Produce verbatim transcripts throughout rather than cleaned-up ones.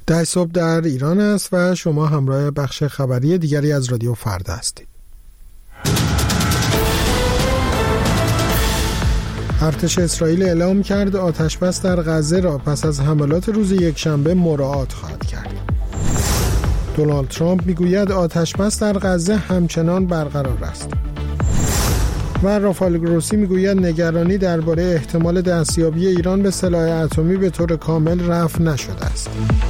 ده صبح در ایران است و شما همراه بخش خبری دیگری از رادیو فردا هستید. ارتش اسرائیل اعلام کرد آتش‌بس در غزه را پس از حملات روز یکشنبه مراعات خواهد کرد. دونالد ترامپ میگوید آتش‌بس در غزه همچنان برقرار است. و رافائل گروسی میگوید نگرانی درباره احتمال دستیابی ایران به سلاح اتمی به طور کامل رفع نشده است.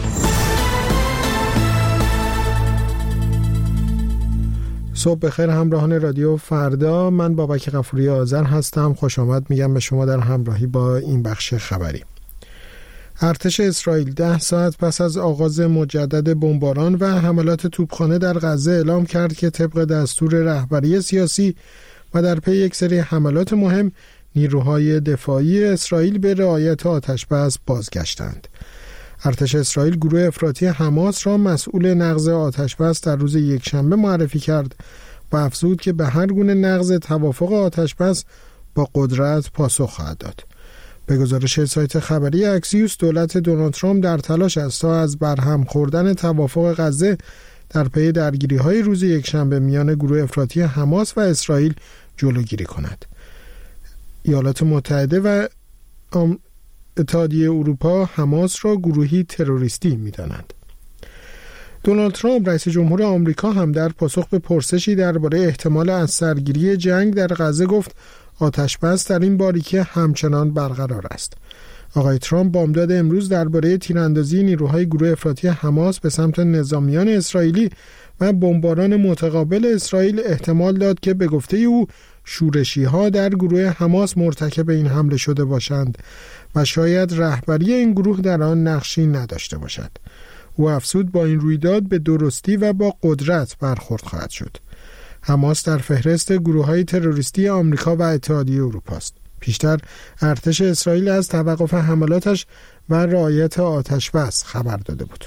صبح بخیر همراهان رادیو فردا، من بابک غفوری آذر هستم. خوش آمد میگم به شما در همراهی با این بخش خبری. ارتش اسرائیل ده ساعت پس از آغاز مجدد بمباران و حملات توپخانه در غزه اعلام کرد که طبق دستور رهبری سیاسی و در پی یک سری حملات مهم، نیروهای دفاعی اسرائیل به رعایت آتش‌بس بازگشتند. ارتش اسرائیل گروه افراطی حماس را مسئول نقض آتش‌بس در روز یکشنبه معرفی کرد و افزود که به هر گونه نقض توافق آتش‌بس با قدرت پاسخ خواهد داد. به گزارش سایت خبری اکسیوس، دولت دونالد ترامپ در تلاش است تا از برهم خوردن توافق غزه در پی درگیری‌های روز یکشنبه میان گروه افراطی حماس و اسرائیل جلوگیری کند. ایالات متحده و اتحادیه اروپا حماس را گروهی تروریستی می‌دانند. دونالد ترامپ رئیس جمهور آمریکا هم در پاسخ به پرسشی درباره احتمال از سرگیری جنگ در غزه گفت آتش‌بس در این باریکه همچنان برقرار است. آقای ترامپ بامداد امروز درباره تیراندازی نیروهای گروه افراطی حماس به سمت نظامیان اسرائیلی و بمباران متقابل اسرائیل احتمال داد که به گفته او شورشی‌ها در گروه حماس مرتکب این حمله شده باشند و شاید رهبری این گروه در آن نقشی نداشته باشد. او افزود با این رویداد به درستی و با قدرت برخورد خواهد شد. حماس در فهرست گروه‌های تروریستی آمریکا و اتحادیه اروپا است. پیشتر ارتش اسرائیل از توقف حملاتش و رعایت آتش‌بس خبر داده بود.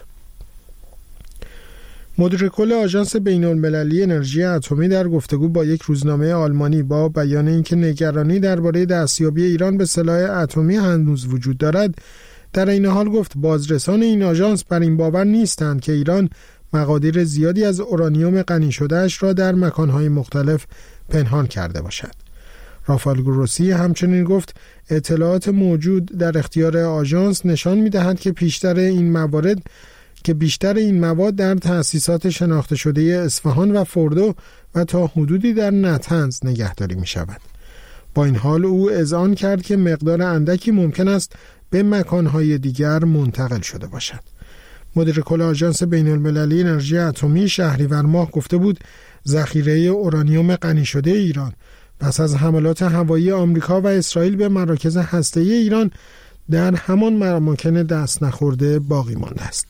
مدیر کل آژانس بین‌المللی انرژی اتمی در گفتگو با یک روزنامه آلمانی با بیان اینکه نگرانی درباره دستیابی ایران به سلاح اتمی هنوز وجود دارد، در این حال گفت بازرسان این آژانس بر این باور نیستند که ایران مقادیر زیادی از اورانیوم غنی شده‌اش را در مکان‌های مختلف پنهان کرده باشد. رافائل گروسی همچنین گفت اطلاعات موجود در اختیار آژانس نشان می‌دهد که بیشتر این موارد که بیشتر این مواد در تأسیسات شناخته شده اصفهان و فردو و تا حدودی در نطنز نگهداری می‌شود. با این حال او اذعان کرد که مقدار اندکی ممکن است به مکان‌های دیگر منتقل شده باشد. مدیر کل آژانس بین‌المللی انرژی اتمی شهریور ماه گفته بود ذخیره اورانیوم غنی شده ایران پس از حملات هوایی آمریکا و اسرائیل به مراکز هسته‌ای ایران در همان اماکن دست نخورده باقی مانده است.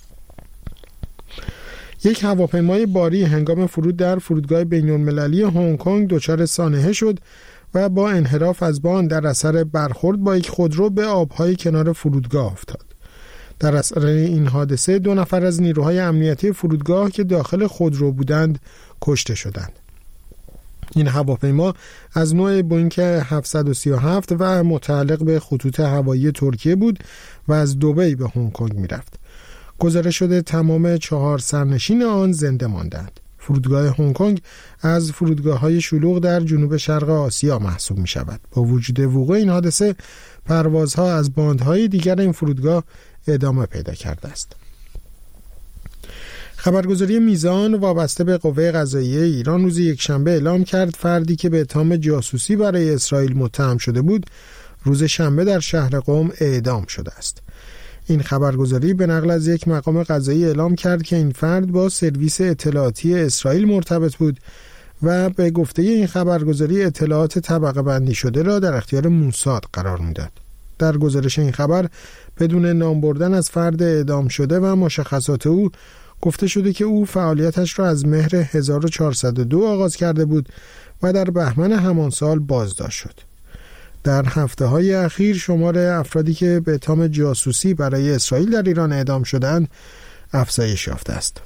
یک هواپیمای باری هنگام فرود در فرودگاه بین‌المللی هنگ کنگ دچار سانحه شد و با انحراف از بان در اثر برخورد با یک خودرو به آبهای کنار فرودگاه افتاد. در اثر این حادثه دو نفر از نیروهای امنیتی فرودگاه که داخل خودرو بودند کشته شدند. این هواپیما از نوع بوئینگ هفتصد و سی و هفت و متعلق به خطوط هوایی ترکیه بود و از دبی به هنگ کنگ می‌رفت. گزارش شده تمام چهار سرنشین آن زنده ماندند. فرودگاه هنگ کنگ از فرودگاه‌های شلوغ در جنوب شرق آسیا محسوب می‌شود. با وجود وقوع این حادثه، پروازها از باندهای دیگر این فرودگاه ادامه پیدا کرده است. خبرگزاری میزان وابسته به قوه قضاییه ایران روز یکشنبه اعلام کرد فردی که به اتهام جاسوسی برای اسرائیل متهم شده بود، روز شنبه در شهر قم اعدام شده است. این خبرگزاری به نقل از یک مقام قضایی اعلام کرد که این فرد با سرویس اطلاعاتی اسرائیل مرتبط بود و به گفته این خبرگزاری اطلاعات طبقه بندی شده را در اختیار موساد قرار میداد. در گزارش این خبر بدون نام بردن از فرد اعدام شده و مشخصات او گفته شده که او فعالیتش را از مهر هزار و چهارصد و دو آغاز کرده بود و در بهمن همان سال بازداشت شد. در هفته‌های اخیر شمار افرادی که به اتهام جاسوسی برای اسرائیل در ایران اعدام شدند افزایش یافته است.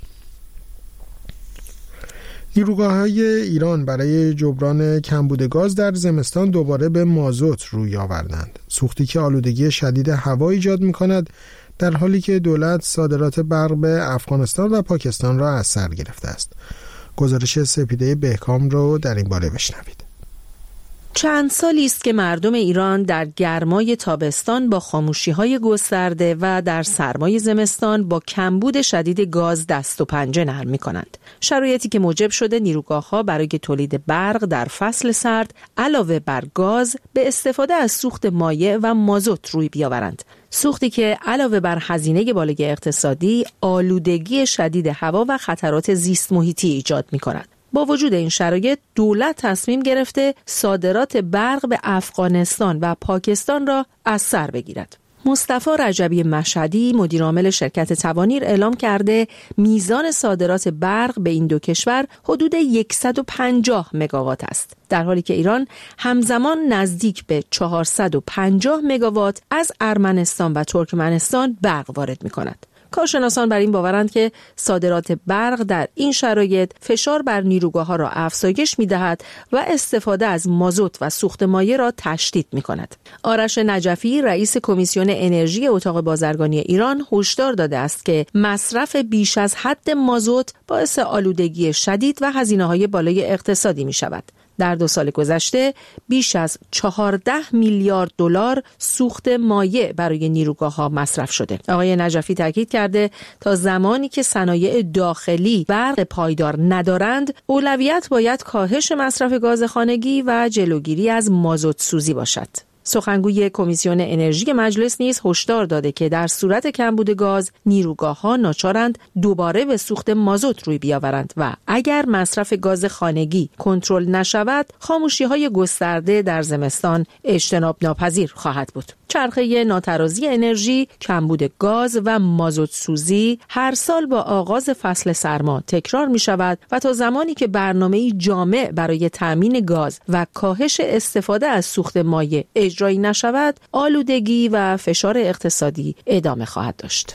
نیروگاه‌های ایران برای جبران کمبود گاز در زمستان دوباره به مازوت روی آوردند. سوختی که آلودگی شدید هوا ایجاد می‌کند در حالی که دولت صادرات برق به افغانستان و پاکستان را از سر گرفته است. گزارش سپیده بهکام رو در این باره بشنوید. چند سالی است که مردم ایران در گرمای تابستان با خاموشی‌های گسترده و در سرمای زمستان با کمبود شدید گاز دست و پنجه نرم می‌کنند. شرایطی که موجب شده نیروگاه‌ها برای تولید برق در فصل سرد علاوه بر گاز به استفاده از سوخت مایع و مازوت روی بیاورند. سوختی که علاوه بر هزینه بالای اقتصادی، آلودگی شدید هوا و خطرات زیست محیطی ایجاد می‌کند. با وجود این شرایط دولت تصمیم گرفته صادرات برق به افغانستان و پاکستان را از سر بگیرد. مصطفی رجبی مشهدی مدیرعامل شرکت توانیر اعلام کرده میزان صادرات برق به این دو کشور حدود صد و پنجاه مگاوات است، در حالی که ایران همزمان نزدیک به چهارصد و پنجاه مگاوات از ارمنستان و ترکمنستان برق وارد می‌کند. کارشناسان بر این باورند که صادرات برق در این شرایط فشار بر نیروگاه‌ها را افزایش می‌دهد و استفاده از مازوت و سوخت مایع را تشدید می‌کند. آرش نجفی رئیس کمیسیون انرژی اتاق بازرگانی ایران هشدار داده است که مصرف بیش از حد مازوت باعث آلودگی شدید و هزینه‌های بالای اقتصادی می‌شود. در دو سال گذشته بیش از چهارده میلیارد دلار سوخت مایع برای نیروگاه‌ها مصرف شده. آقای نجفی تاکید کرده تا زمانی که صنایع داخلی برق پایدار ندارند، اولویت باید کاهش مصرف گاز خانگی و جلوگیری از مازوت سوزی باشد. سخنگوی کمیسیون انرژی مجلس نیز هشدار داده که در صورت کمبود گاز نیروگاه‌ها ناچارند دوباره به سوخت مازوت روی بیاورند و اگر مصرف گاز خانگی کنترل نشود خاموشی‌های گسترده در زمستان اجتناب ناپذیر خواهد بود. چرخه ناترازی انرژی، کمبود گاز و مازوت سوزی هر سال با آغاز فصل سرما تکرار می شود و تا زمانی که برنامه‌ای جامع برای تامین گاز و کاهش استفاده از سوخت مایع اجرایی نشود، آلودگی و فشار اقتصادی ادامه خواهد داشت.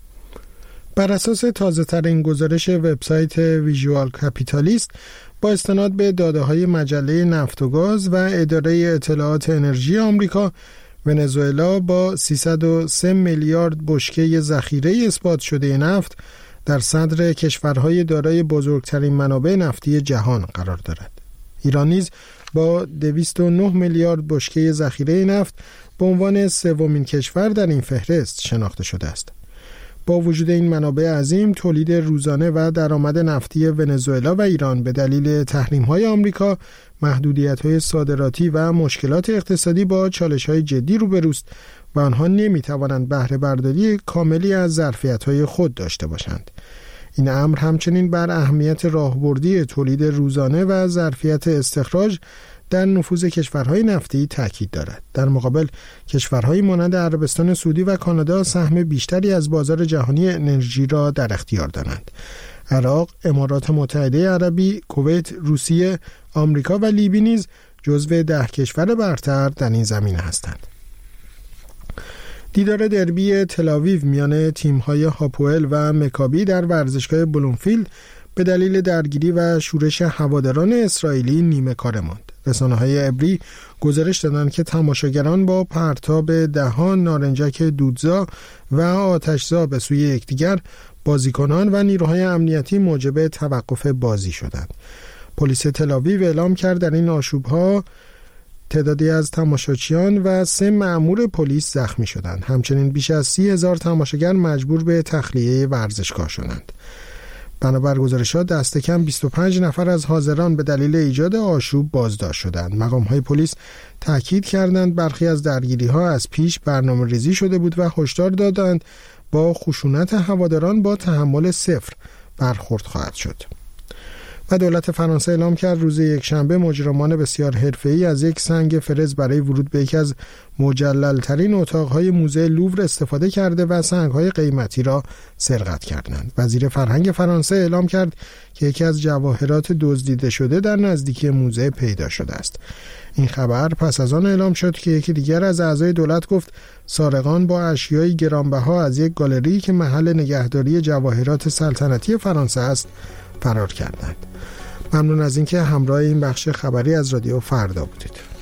بر اساس تازه‌ترین گزارش وبسایت ویژوال کپیتالیست با استناد به داده‌های مجله نفت و گاز و اداره اطلاعات انرژی آمریکا، ونزوئلا با سیصد و سه میلیارد بشکه ذخیره اثبات شده نفت در صدر کشورهای دارای بزرگترین منابع نفتی جهان قرار دارد. ایران نیز با دویست و نه میلیارد بشکه ذخیره نفت به عنوان سومین کشور در این فهرست شناخته شده است. با وجود این منابع عظیم، تولید روزانه و درآمد نفتی ونزوئلا و ایران به دلیل تحریم‌های آمریکا، محدودیت‌های صادراتی و مشکلات اقتصادی با چالش‌های جدی روبروست و آنها نمی‌توانند بهره برداری کاملی از ظرفیت‌های خود داشته باشند. این امر همچنین بر اهمیت راهبردی تولید روزانه و ظرفیت استخراج در نفوذ کشورهای نفتی تاکید دارد. در مقابل کشورهای مانند عربستان سعودی و کانادا سهم بیشتری از بازار جهانی انرژی را در اختیار دارند. عراق، امارات متحده عربی، کویت، روسیه، آمریکا و لیبی نیز جزو ده کشور برتر در این زمینه هستند. دیدار دربی تل‌آویو میان تیم‌های هاپوئل و مکابی در ورزشگاه بلومفیلد به دلیل درگیری و شورش هواداران اسرائیلی نیمه کاره ماند. رسانه‌های عبری گزارش دادند که تماشاگران با پرتاب دهان، نارنجک دودزا و آتشزا به سوی یکدیگر، بازیکنان و نیروهای امنیتی موجب توقف بازی شدند. پلیس تل‌آویو اعلام کرد در این آشوب‌ها تعدادی از تماشاچیان و سه مأمور پلیس زخمی شدند. همچنین بیش از سی هزار تماشاگر مجبور به تخلیه ورزشگاه شدند. بنابر گزارشات دست کم بیست و پنج نفر از حاضران به دلیل ایجاد آشوب بازداشت شدند. مقام‌های پلیس تاکید کردند برخی از درگیری‌ها از پیش برنامه‌ریزی شده بود و هشدار دادند با خشونت هواداران با تحمل صفر برخورد خواهد شد. و دولت فرانسه اعلام کرد روز یکشنبه مجرمان بسیار حرفه‌ای از یک سنگ فرز برای ورود به یکی از مجلل‌ترین اتاق‌های موزه لوور استفاده کرده و سنگ‌های قیمتی را سرقت کردند. وزیر فرهنگ فرانسه اعلام کرد که یکی از جواهرات دزدیده شده در نزدیکی موزه پیدا شده است. این خبر پس از آن اعلام شد که یکی دیگر از اعضای دولت گفت سارقان با اشیای گرانبها از یک گالری که محل نگهداری جواهرات سلطنتی فرانسه است فرار کردند. ممنون از اینکه همراه این بخش خبری از رادیو فردا بودید.